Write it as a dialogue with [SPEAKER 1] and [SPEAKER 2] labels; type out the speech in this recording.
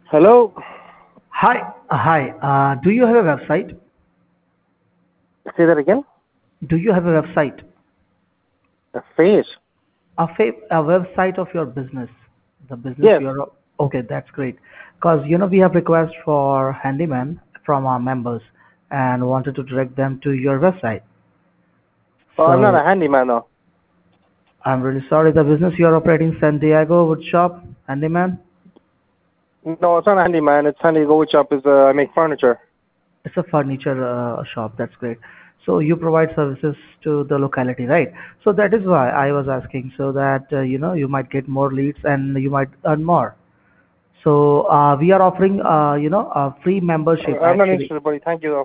[SPEAKER 1] Hello?
[SPEAKER 2] Hi. Do you have a website?
[SPEAKER 1] Say that again?
[SPEAKER 2] Do you have a website?
[SPEAKER 1] A face?
[SPEAKER 2] A website of your business? The business
[SPEAKER 1] Yes.
[SPEAKER 2] you're. Okay, that's great. Because we have requests for handyman from our members and wanted to direct them to your website.
[SPEAKER 1] Oh, I'm not a
[SPEAKER 2] So
[SPEAKER 1] handyman though.
[SPEAKER 2] I'm really sorry. The business you're operating, San Diego Wood Shop Handyman.
[SPEAKER 1] No, it's not a handyman. It's San Diego Wood Shop. I make furniture.
[SPEAKER 2] It's a furniture shop. That's great. So you provide services to the locality, right? So that is why I was asking, so that you might get more leads and you might earn more. So we are offering a free membership
[SPEAKER 1] I'm not
[SPEAKER 2] actually.
[SPEAKER 1] interested, buddy. Thank you though.